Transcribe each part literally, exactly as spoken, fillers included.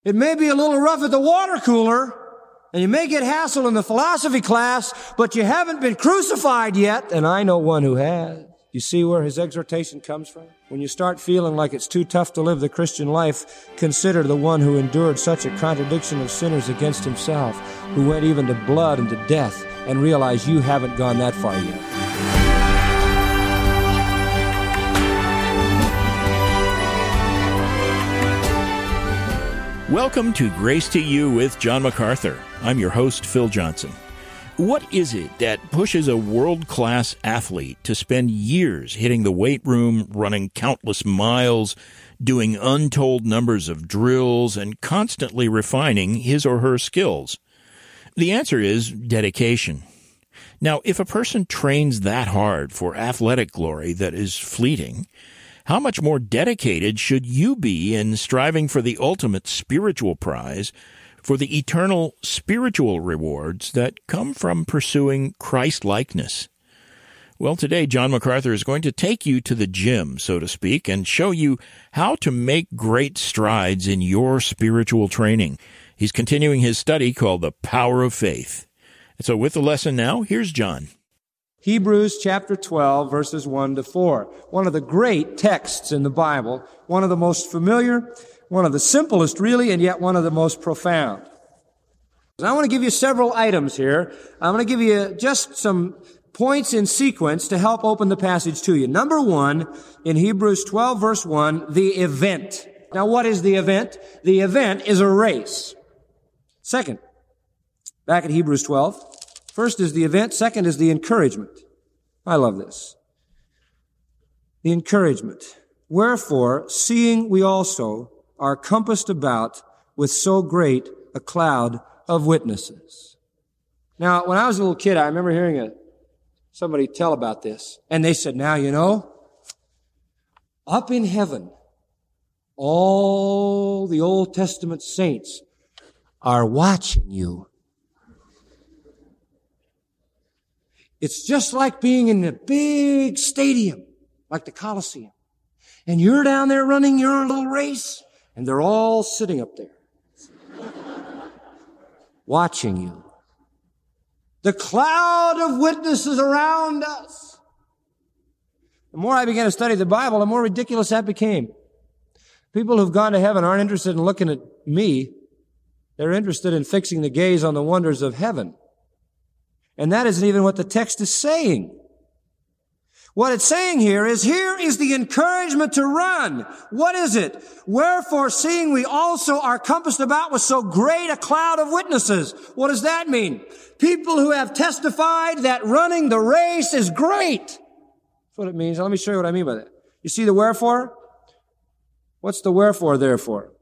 It may be a little rough at the water cooler, and you may get hassled in the philosophy class, but you haven't been crucified yet, and I know one who has. You see where his exhortation comes from? When you start feeling like it's too tough to live the Christian life, consider the one who endured such a contradiction of sinners against himself, who went even to blood and to death, and realize you haven't gone that far yet. Welcome to Grace to You with John MacArthur. I'm your host, Phil Johnson. What is it that pushes a world-class athlete to spend years hitting the weight room, running countless miles, doing untold numbers of drills, and constantly refining his or her skills? The answer is dedication. Now, if a person trains that hard for athletic glory that is fleeting, how much more dedicated should you be in striving for the ultimate spiritual prize, for the eternal spiritual rewards that come from pursuing Christ-likeness? Well, today, John MacArthur is going to take you to the gym, so to speak, and show you how to make great strides in your spiritual training. He's continuing his study called The Power of Faith. And so with the lesson now, here's John. Hebrews chapter twelve, verses one to four. One of the great texts in the Bible, one of the most familiar, one of the simplest really, and yet one of the most profound. And I want to give you several items here. I'm going to give you just some points in sequence to help open the passage to you. Number one, in Hebrews twelve, verse one, the event. Now, what is the event? The event is a race. Second, back at Hebrews twelve, first is the event, second is the encouragement. I love this. The encouragement. Wherefore, seeing we also are compassed about with so great a cloud of witnesses. Now, when I was a little kid, I remember hearing a, somebody tell about this. And they said, now, you know, up in heaven, all the Old Testament saints are watching you. It's just like being in a big stadium, like the Coliseum. And you're down there running your little race, and they're all sitting up there, watching you. The cloud of witnesses around us. The more I began to study the Bible, the more ridiculous that became. People who've gone to heaven aren't interested in looking at me. They're interested in fixing the gaze on the wonders of heaven. And that isn't even what the text is saying. What it's saying here is, here is the encouragement to run. What is it? Wherefore, seeing we also are compassed about with so great a cloud of witnesses. What does that mean? People who have testified that running the race is great. That's what it means. Let me show you what I mean by that. You see the wherefore? What's the wherefore therefore?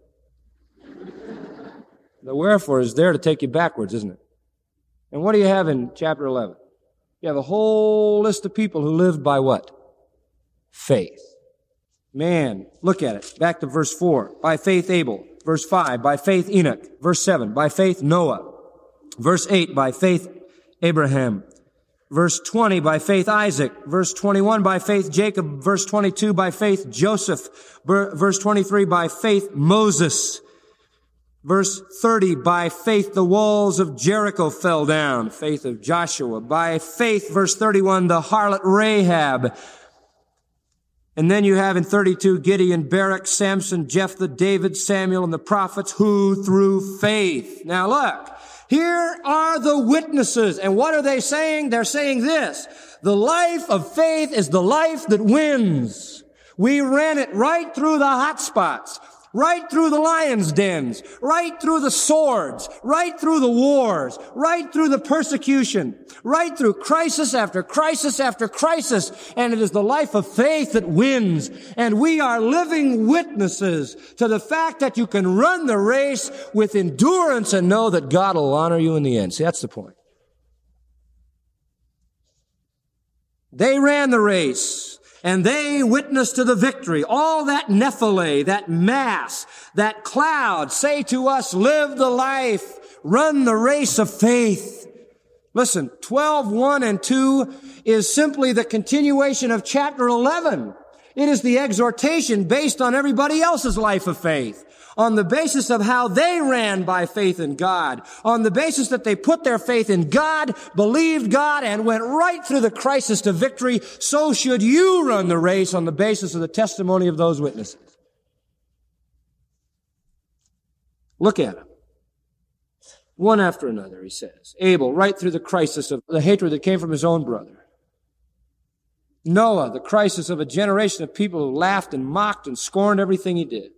The wherefore is there to take you backwards, isn't it? And what do you have in chapter eleven? You have a whole list of people who lived by what? Faith. Man, look at it. Back to verse four. By faith Abel. Verse five. By faith Enoch. Verse seven. By faith Noah. Verse eight. By faith Abraham. Verse twenty. By faith Isaac. Verse twenty-one. By faith Jacob. Verse twenty-two. By faith Joseph. Verse twenty-three. By faith Moses. Verse thirty, by faith the walls of Jericho fell down. Faith of Joshua. By faith, verse thirty-one, the harlot Rahab. And then you have in thirty-two, Gideon, Barak, Samson, Jephthah, David, Samuel, and the prophets who through faith. Now look, here are the witnesses. And what are they saying? They're saying this. The life of faith is the life that wins. We ran it right through the hot spots. Right through the lion's dens, right through the swords, right through the wars, right through the persecution, right through crisis after crisis after crisis. And it is the life of faith that wins. And we are living witnesses to the fact that you can run the race with endurance and know that God will honor you in the end. See, that's the point. They ran the race. And they witness to the victory. All that Nephilim, that mass, that cloud say to us, live the life, run the race of faith. Listen, twelve, one and two is simply the continuation of chapter eleven. It is the exhortation based on everybody else's life of faith. on the basis of how they ran by faith in God, on the basis that they put their faith in God, believed God, and went right through the crisis to victory, so should you run the race on the basis of the testimony of those witnesses. Look at them. One after another, he says. Abel, right through the crisis of the hatred that came from his own brother. Noah, the crisis of a generation of people who laughed and mocked and scorned everything he did.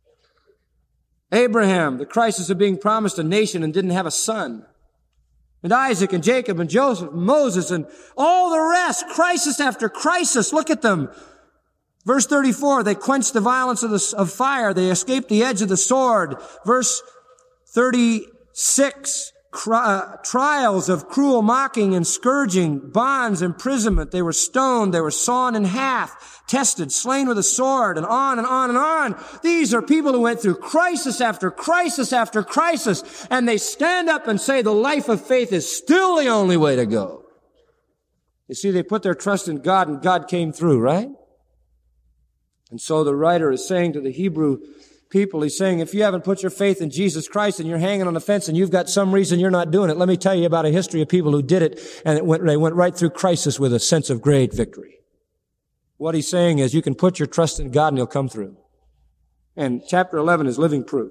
Abraham, the crisis of being promised a nation and didn't have a son. And Isaac and Jacob and Joseph and Moses and all the rest, crisis after crisis. Look at them. Verse thirty-four, they quenched the violence of, the, of fire. They escaped the edge of the sword. Verse thirty-six, Uh, trials of cruel mocking and scourging, bonds, imprisonment. They were stoned, they were sawn in half, tested, slain with a sword, and on and on and on. These are people who went through crisis after crisis after crisis, and they stand up and say the life of faith is still the only way to go. You see, they put their trust in God, and God came through, right? And so the writer is saying to the Hebrew people, he's saying, if you haven't put your faith in Jesus Christ and you're hanging on the fence and you've got some reason you're not doing it, let me tell you about a history of people who did it, and it went, they went right through crisis with a sense of great victory. What he's saying is you can put your trust in God and he'll come through. And chapter eleven is living proof.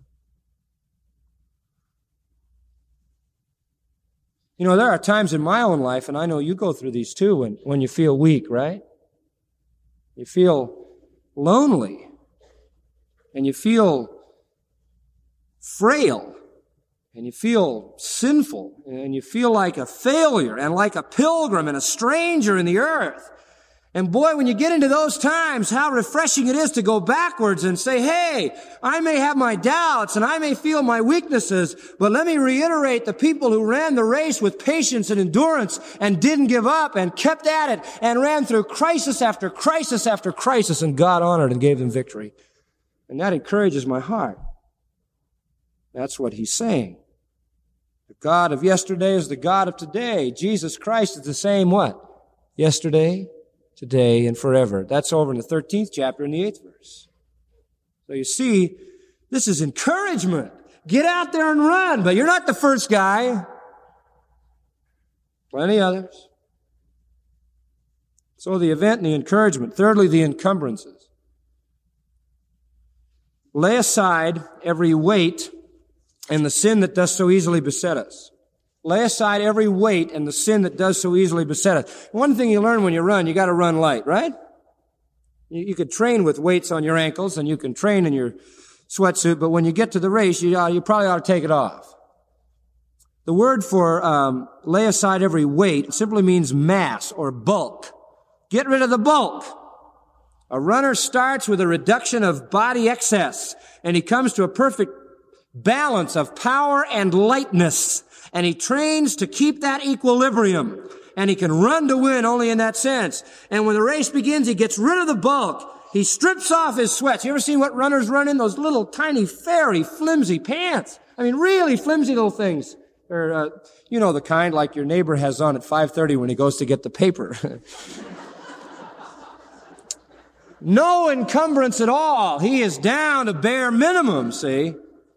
You know, there are times in my own life, and I know you go through these too, when, when you feel weak, right? You feel lonely. And you feel frail, and you feel sinful, and you feel like a failure, and like a pilgrim and a stranger in the earth. And boy, when you get into those times, how refreshing it is to go backwards and say, hey, I may have my doubts, and I may feel my weaknesses, but let me reiterate the people who ran the race with patience and endurance, and didn't give up, and kept at it, and ran through crisis after crisis after crisis, and God honored and gave them victory. And that encourages my heart. That's what he's saying. The God of yesterday is the God of today. Jesus Christ is the same what? Yesterday, today, and forever. That's over in the thirteenth chapter in the eighth verse. So you see, this is encouragement. Get out there and run, but you're not the first guy. Plenty others. So the event and the encouragement. Thirdly, the encumbrances. Lay aside every weight and the sin that does so easily beset us. Lay aside every weight and the sin that does so easily beset us. One thing you learn when you run, you got to run light, right? You, you could train with weights on your ankles, and you can train in your sweatsuit, but when you get to the race, you, uh, you probably ought to take it off. The word for um, lay aside every weight simply means mass or bulk. Get rid of the bulk. A runner starts with a reduction of body excess, and he comes to a perfect balance of power and lightness, and he trains to keep that equilibrium, and he can run to win only in that sense. And when the race begins, he gets rid of the bulk. He strips off his sweats. You ever seen what runners run in? Those little tiny, fairy, flimsy pants. I mean, really flimsy little things. Or, uh, you know, the kind like your neighbor has on at five thirty when he goes to get the paper. No encumbrance at all. He is down to bare minimum, see?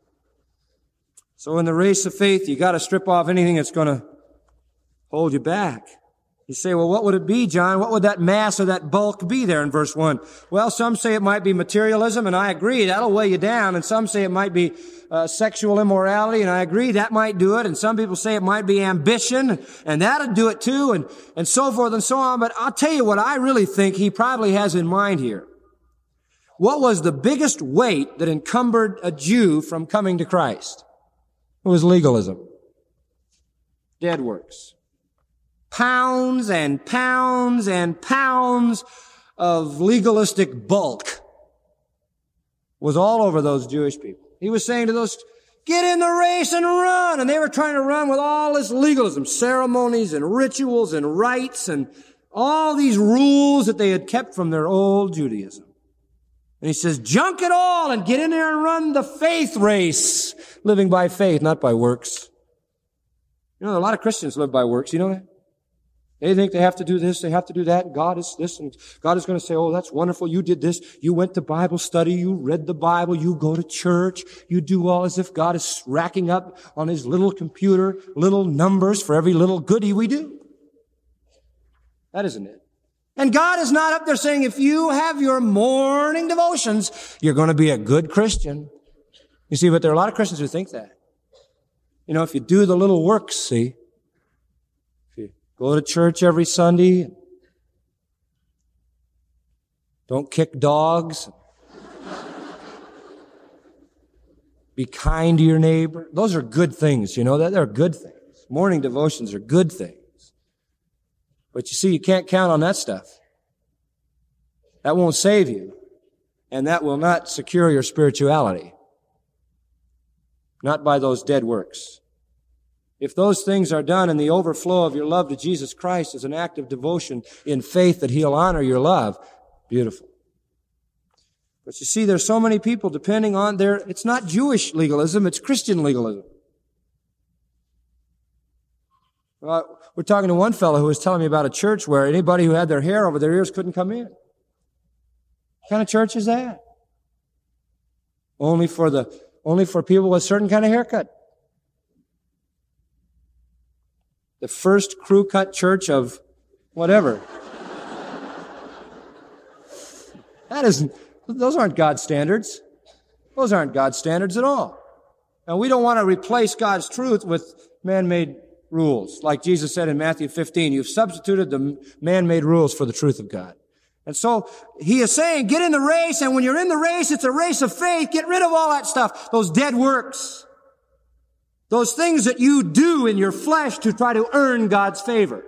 So in the race of faith, you got to strip off anything that's going to hold you back. You say, well, what would it be, John? What would that mass or that bulk be there in verse one? Well, some say it might be materialism, and I agree, that'll weigh you down. And some say it might be uh, sexual immorality, and I agree, that might do it. And some people say it might be ambition, and that'll do it too, and, and so forth and so on. But I'll tell you what I really think he probably has in mind here. What was the biggest weight that encumbered a Jew from coming to Christ? It was legalism. Dead works. Pounds and pounds and pounds of legalistic bulk was all over those Jewish people. He was saying to those, get in the race and run. And they were trying to run with all this legalism, ceremonies and rituals and rites and all these rules that they had kept from their old Judaism. And he says, junk it all and get in there and run the faith race, living by faith, not by works. You know, a lot of Christians live by works. You know that? They think they have to do this, they have to do that, and God is this, and God is going to say, oh, that's wonderful, you did this, you went to Bible study, you read the Bible, you go to church, you do all as if God is racking up on His little computer little numbers for every little goodie we do. That isn't it. And God is not up there saying, if you have your morning devotions, you're going to be a good Christian. You see, but there are a lot of Christians who think that. You know, if you do the little works, see, go to church every Sunday. Don't kick dogs. Be kind to your neighbor. Those are good things, you know that? They're good things. Morning devotions are good things. But you see, you can't count on that stuff. That won't save you. And that will not secure your spirituality. Not by those dead works. If those things are done in the overflow of your love to Jesus Christ as an act of devotion in faith that He'll honor your love, beautiful. But you see, there's so many people depending on their, it's not Jewish legalism, it's Christian legalism. Well, we're talking to one fellow who was telling me about a church where anybody who had their hair over their ears couldn't come in. What kind of church is that? Only for the, only for people with a certain kind of haircut. The first crew cut church of whatever. That isn't, those aren't God's standards. Those aren't God's standards at all. And we don't want to replace God's truth with man-made rules. Like Jesus said in Matthew fifteen, you've substituted the man-made rules for the truth of God. And so He is saying, get in the race, and when you're in the race, it's a race of faith. Get rid of all that stuff, those dead works. Those things that you do in your flesh to try to earn God's favor.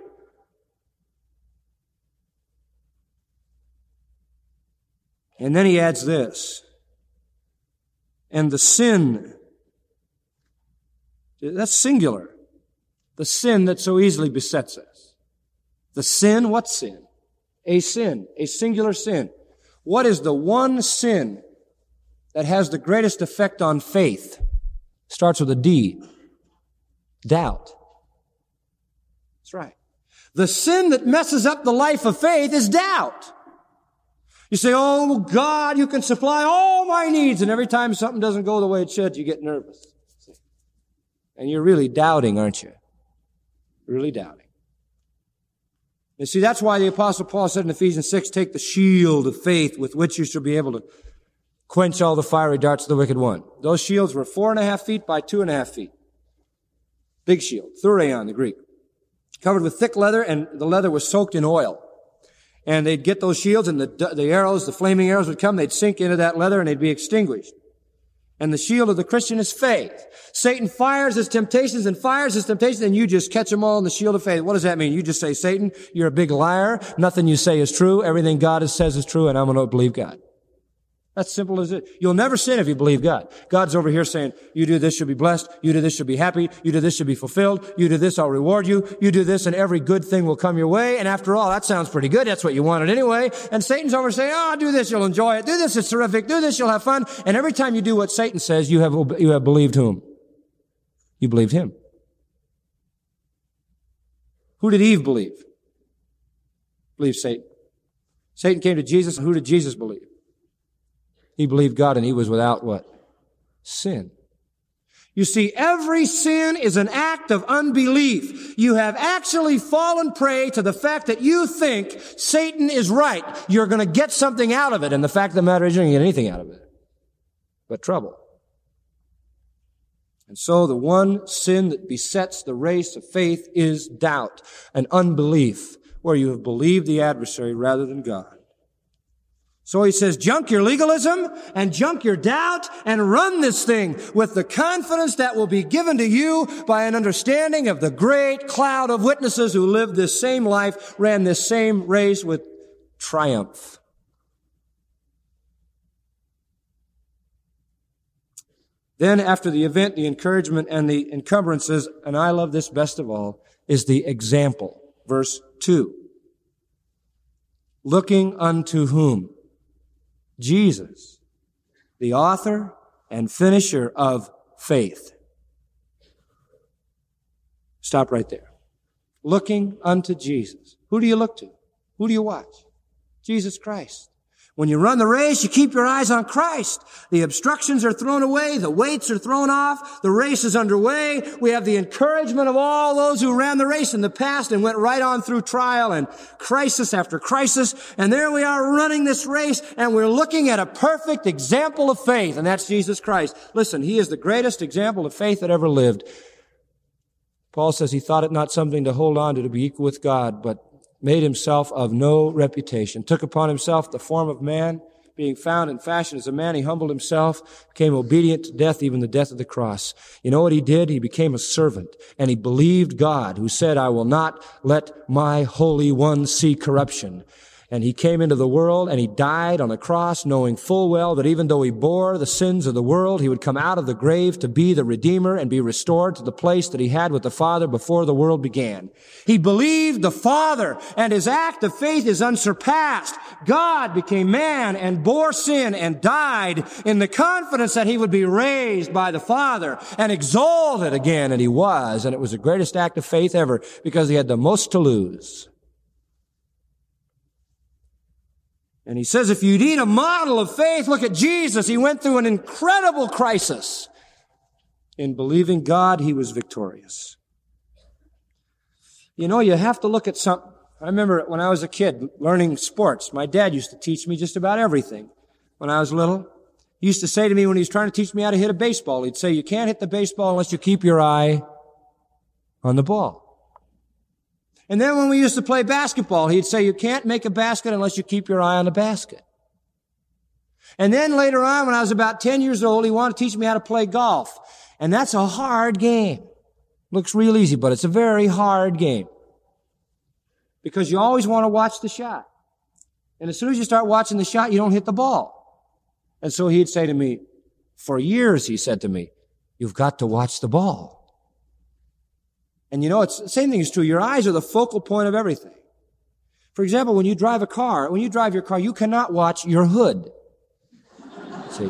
And then He adds this. And the sin. That's singular. The sin that so easily besets us. The sin, what sin? A sin. A singular sin. What is the one sin that has the greatest effect on faith? Starts with a D. Doubt. That's right. The sin that messes up the life of faith is doubt. You say, oh God, you can supply all my needs. And every time something doesn't go the way it should, you get nervous. And you're really doubting, aren't you? Really doubting. You see, that's why the Apostle Paul said in Ephesians six, take the shield of faith with which you shall be able to quench all the fiery darts of the wicked one. Those shields were four and a half feet by two and a half feet. Big shield, thureion, the Greek. Covered with thick leather, and the leather was soaked in oil. And they'd get those shields, and the, the arrows, the flaming arrows would come, they'd sink into that leather, and they'd be extinguished. And the shield of the Christian is faith. Satan fires his temptations and fires his temptations, and you just catch them all in the shield of faith. What does that mean? You just say, Satan, you're a big liar. Nothing you say is true. Everything God says is true, and I'm going to believe God. That's simple as it. You'll never sin if you believe God. God's over here saying, you do this, you'll be blessed. You do this, you'll be happy. You do this, you'll be fulfilled. You do this, I'll reward you. You do this, and every good thing will come your way. And after all, that sounds pretty good. That's what you wanted anyway. And Satan's over saying, oh, do this, you'll enjoy it. Do this, it's terrific. Do this, you'll have fun. And every time you do what Satan says, you have, you have believed whom? You believed him. Who did Eve believe? Believe Satan. Satan came to Jesus. Who did Jesus believe? He believed God, and he was without what? Sin. You see, every sin is an act of unbelief. You have actually fallen prey to the fact that you think Satan is right. You're going to get something out of it, and the fact of the matter is you're going to get anything out of it but trouble. And so the one sin that besets the race of faith is doubt, an unbelief, where you have believed the adversary rather than God. So he says, junk your legalism and junk your doubt and run this thing with the confidence that will be given to you by an understanding of the great cloud of witnesses who lived this same life, ran this same race with triumph. Then after the event, the encouragement and the encumbrances, and I love this best of all, is the example. Verse two. Looking unto whom? Jesus, the author and finisher of faith. Stop right there. looking unto Jesus. Who do you look to? Who do you watch? Jesus Christ. When you run the race, you keep your eyes on Christ. The obstructions are thrown away. The weights are thrown off. The race is underway. We have the encouragement of all those who ran the race in the past and went right on through trial and crisis after crisis. And there we are running this race, and we're looking at a perfect example of faith, and that's Jesus Christ. Listen, He is the greatest example of faith that ever lived. Paul says he thought it not something to hold on to, to be equal with God, but made himself of no reputation, took upon himself the form of man, being found in fashion as a man, he humbled himself, became obedient to death, even the death of the cross. You know what he did? He became a servant, and he believed God, who said, I will not let my Holy One see corruption. And he came into the world, and he died on the cross, knowing full well that even though he bore the sins of the world, he would come out of the grave to be the Redeemer and be restored to the place that he had with the Father before the world began. He believed the Father, and his act of faith is unsurpassed. God became man and bore sin and died in the confidence that he would be raised by the Father and exalted again, and he was. And it was the greatest act of faith ever because he had the most to lose. And he says, if you need a model of faith, look at Jesus. He went through an incredible crisis. In believing God, he was victorious. You know, you have to look at something. I remember when I was a kid learning sports, my dad used to teach me just about everything when I was little. He used to say to me when he was trying to teach me how to hit a baseball, he'd say, you can't hit the baseball unless you keep your eye on the ball. And then when we used to play basketball, he'd say, you can't make a basket unless you keep your eye on the basket. And then later on, when I was about ten years old, he wanted to teach me how to play golf. And that's a hard game. Looks real easy, but it's a very hard game. Because you always want to watch the shot. And as soon as you start watching the shot, you don't hit the ball. And so he'd say to me, for years, he said to me, you've got to watch the ball. And you know, it's the same thing is true. Your eyes are the focal point of everything. For example, when you drive a car, when you drive your car, you cannot watch your hood. See?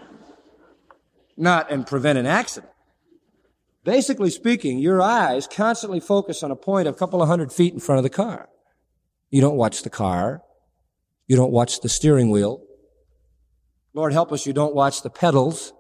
Not and prevent an accident. Basically speaking, your eyes constantly focus on a point a couple of hundred feet in front of the car. You don't watch the car. You don't watch the steering wheel. Lord help us, you don't watch the pedals.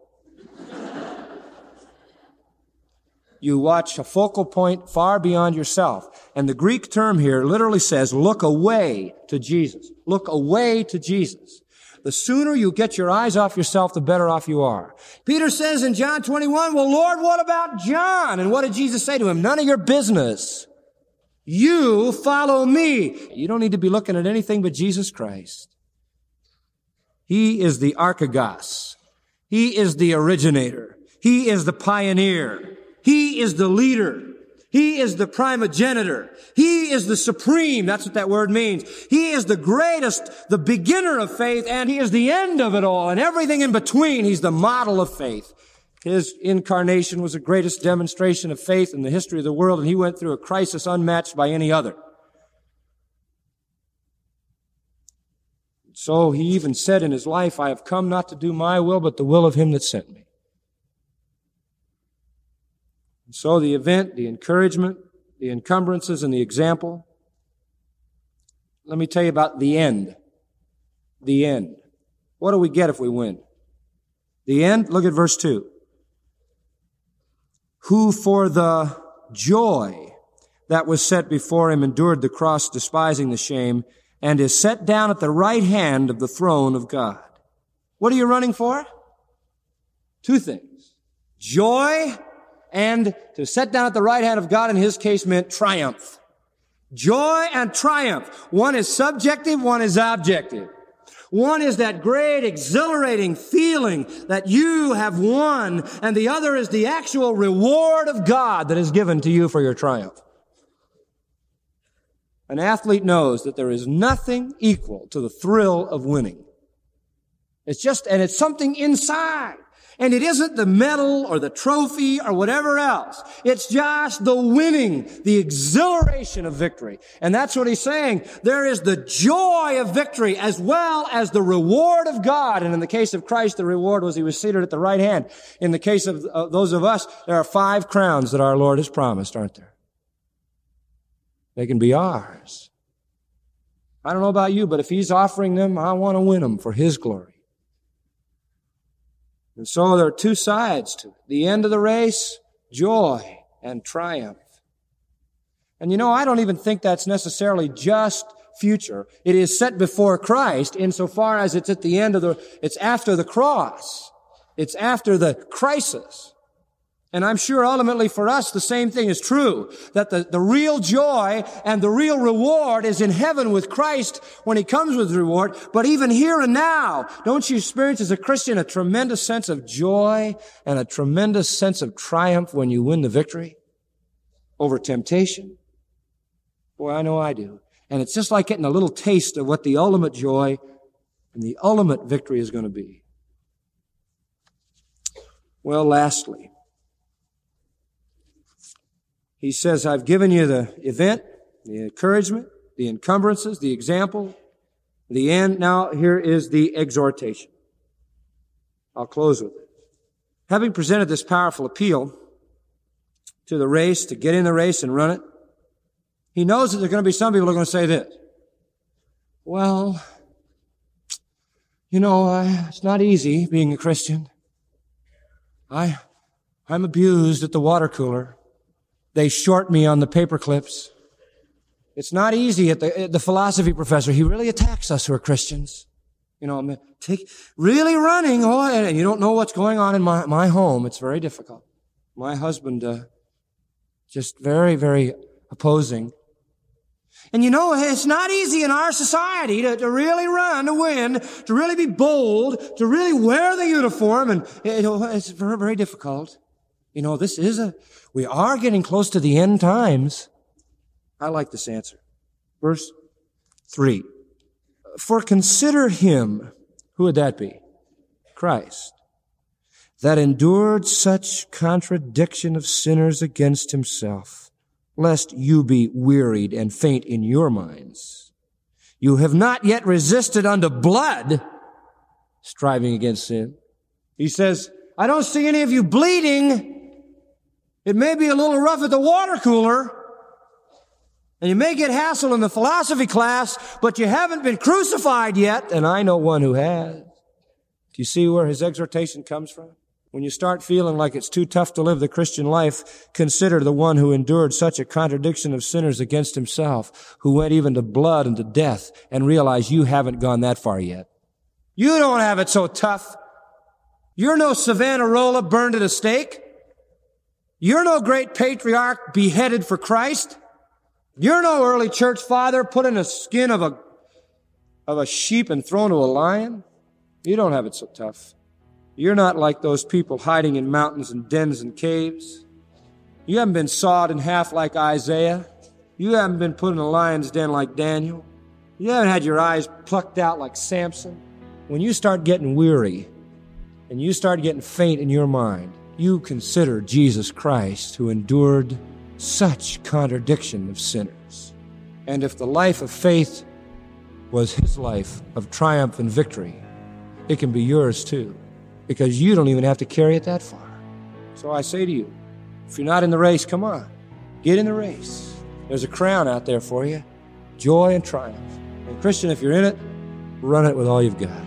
You watch a focal point far beyond yourself. And the Greek term here literally says, look away to Jesus. Look away to Jesus. The sooner you get your eyes off yourself, the better off you are. Peter says in John twenty-one, well, Lord, what about John? And what did Jesus say to him? None of your business. You follow me. You don't need to be looking at anything but Jesus Christ. He is the archegos. He is the originator. He is the pioneer. He is the leader. He is the primogenitor. He is the supreme. That's what that word means. He is the greatest, the beginner of faith, and he is the end of it all. And everything in between, he's the model of faith. His incarnation was the greatest demonstration of faith in the history of the world, and he went through a crisis unmatched by any other. So he even said in his life, I have come not to do my will, but the will of him that sent me. So the event, the encouragement, the encumbrances, and the example. Let me tell you about the end. The end. What do we get if we win? The end, look at verse two. Who for the joy that was set before him endured the cross, despising the shame, and is set down at the right hand of the throne of God. What are you running for? Two things. Joy, and to set down at the right hand of God in his case meant triumph. Joy and triumph. One is subjective, one is objective. One is that great exhilarating feeling that you have won, and the other is the actual reward of God that is given to you for your triumph. An athlete knows that there is nothing equal to the thrill of winning. It's just, and it's something inside. And it isn't the medal or the trophy or whatever else. It's just the winning, the exhilaration of victory. And that's what he's saying. There is the joy of victory as well as the reward of God. And in the case of Christ, the reward was he was seated at the right hand. In the case of uh, those of us, there are five crowns that our Lord has promised, aren't there? They can be ours. I don't know about you, but if He's offering them, I want to win them for His glory. And so there are two sides to it. The end of the race, joy and triumph. And you know, I don't even think that's necessarily just future. It is set before Christ insofar as it's at the end of the, it's after the cross. It's after the crisis. And I'm sure ultimately for us the same thing is true, that the, the real joy and the real reward is in heaven with Christ when He comes with reward. But even here and now, don't you experience as a Christian a tremendous sense of joy and a tremendous sense of triumph when you win the victory over temptation? Boy, I know I do. And it's just like getting a little taste of what the ultimate joy and the ultimate victory is going to be. Well, lastly, He says, I've given you the event, the encouragement, the encumbrances, the example, the end. Now, here is the exhortation. I'll close with it. Having presented this powerful appeal to the race, to get in the race and run it, He knows that there are going to be some people who are going to say this. Well, you know, I, it's not easy being a Christian. I, I'm abused at the water cooler. They short me on the paper clips. It's not easy at the, at the philosophy professor. He really attacks us who are Christians. You know, take, really running, oh, and you don't know what's going on in my, my home. It's very difficult. My husband, uh, just very, very opposing. And you know, it's not easy in our society to, to really run, to win, to really be bold, to really wear the uniform, and it, it's very, very difficult. You know, this is a, we are getting close to the end times. I like this answer. Verse three. For consider Him, who would that be? Christ, that endured such contradiction of sinners against Himself, lest you be wearied and faint in your minds. You have not yet resisted unto blood, striving against sin. He says, I don't see any of you bleeding. It may be a little rough at the water cooler, and you may get hassled in the philosophy class, but you haven't been crucified yet, and I know one who has. Do you see where his exhortation comes from? When you start feeling like it's too tough to live the Christian life, consider the one who endured such a contradiction of sinners against Himself, who went even to blood and to death, and realize you haven't gone that far yet. You don't have it so tough. You're no Savonarola burned at a stake. You're no great patriarch beheaded for Christ. You're no early church father put in a skin of a, of a sheep and thrown to a lion. You don't have it so tough. You're not like those people hiding in mountains and dens and caves. You haven't been sawed in half like Isaiah. You haven't been put in a lion's den like Daniel. You haven't had your eyes plucked out like Samson. When you start getting weary and you start getting faint in your mind, you consider Jesus Christ, who endured such contradiction of sinners. And if the life of faith was His life of triumph and victory, it can be yours too, because you don't even have to carry it that far. So I say to you, if you're not in the race, come on, get in the race. There's a crown out there for you, joy and triumph. And Christian, if you're in it, run it with all you've got.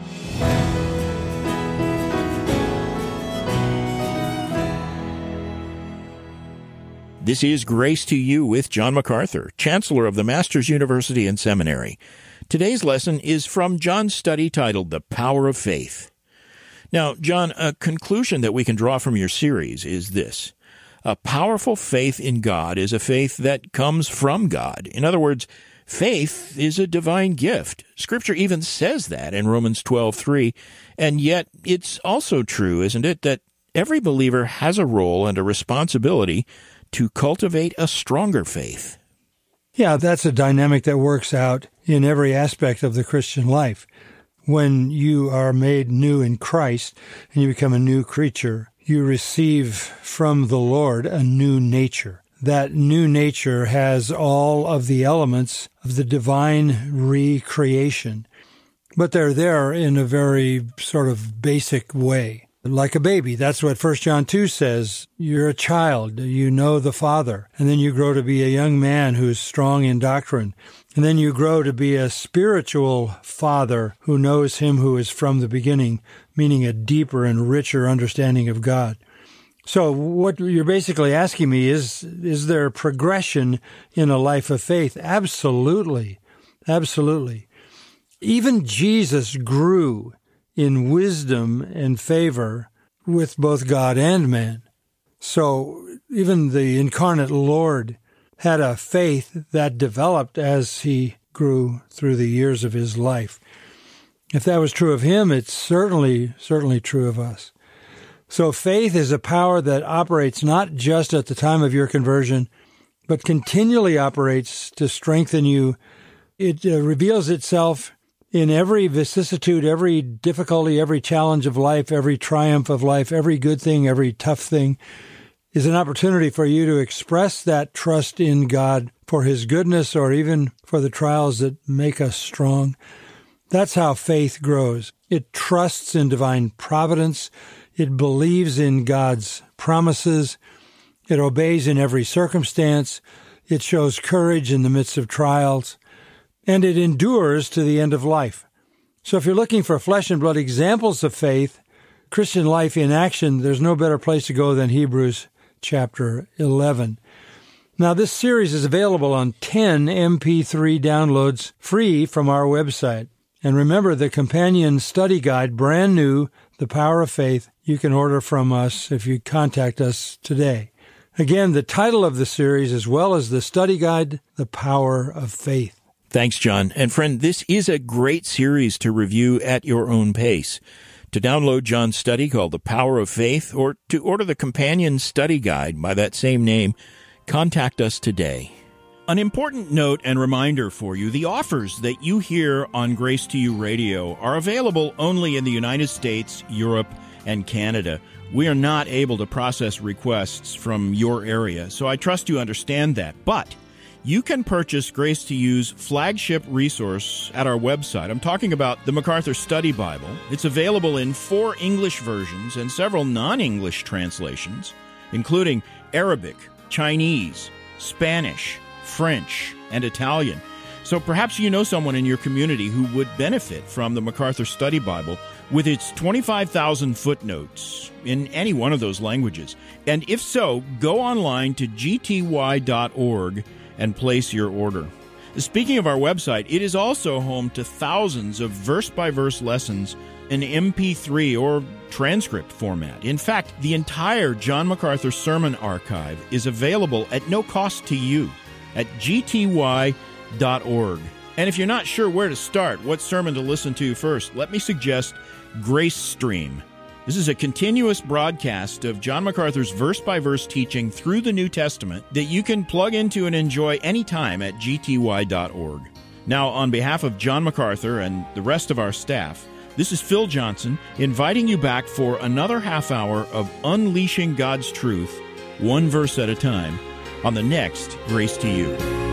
This is Grace to You with John MacArthur, Chancellor of the Masters University and Seminary. Today's lesson is from John's study titled The Power of Faith. Now, John, a conclusion that we can draw from your series is this. A powerful faith in God is a faith that comes from God. In other words, faith is a divine gift. Scripture even says that in Romans twelve three. And yet, it's also true, isn't it, that every believer has a role and a responsibility to cultivate a stronger faith. Yeah, that's a dynamic that works out in every aspect of the Christian life. When you are made new in Christ and you become a new creature, you receive from the Lord a new nature. That new nature has all of the elements of the divine recreation, but they're there in a very sort of basic way. like a baby. That's what First John two says. You're a child. You know the Father. And then you grow to be a young man who's strong in doctrine. And then you grow to be a spiritual father who knows him who is from the beginning, meaning a deeper and richer understanding of God. So what you're basically asking me is, is there progression in a life of faith? Absolutely. Absolutely. Even Jesus grew in wisdom and favor with both God and man. So even the incarnate Lord had a faith that developed as he grew through the years of his life. If that was true of him, it's certainly, certainly true of us. So faith is a power that operates not just at the time of your conversion, but continually operates to strengthen you. It uh, reveals itself in every vicissitude, every difficulty, every challenge of life, every triumph of life, every good thing, every tough thing is an opportunity for you to express that trust in God for his goodness or even for the trials that make us strong. That's how faith grows. It trusts in divine providence. It believes in God's promises. It obeys in every circumstance. It shows courage in the midst of trials. And it endures to the end of life. So if you're looking for flesh and blood examples of faith, Christian life in action, there's no better place to go than Hebrews chapter eleven. Now, this series is available on ten M P three downloads free from our website. And remember, the companion study guide, brand new, The Power of Faith, you can order from us if you contact us today. Again, the title of the series, as well as the study guide, The Power of Faith. Thanks, John. And friend, this is a great series to review at your own pace. To download John's study called The Power of Faith, or to order the companion study guide by that same name, contact us today. An important note and reminder for you, the offers that you hear on Grace to You Radio are available only in the United States, Europe, and Canada. We are not able to process requests from your area, so I trust you understand that. But you can purchase Grace to You's flagship resource at our website. I'm talking about the MacArthur Study Bible. It's available in four English versions and several non-English translations, including Arabic, Chinese, Spanish, French, and Italian. So perhaps you know someone in your community who would benefit from the MacArthur Study Bible with its twenty-five thousand footnotes in any one of those languages. And if so, go online to g t y dot org and place your order. Speaking of our website, it is also home to thousands of verse-by-verse lessons in M P three or transcript format. In fact, the entire John MacArthur Sermon Archive is available at no cost to you at g t y dot org. And if you're not sure where to start, what sermon to listen to first, let me suggest Grace Stream. This is a continuous broadcast of John MacArthur's verse-by-verse teaching through the New Testament that you can plug into and enjoy anytime at g t y dot org. Now, on behalf of John MacArthur and the rest of our staff, this is Phil Johnson inviting you back for another half hour of unleashing God's truth, one verse at a time, on the next Grace to You.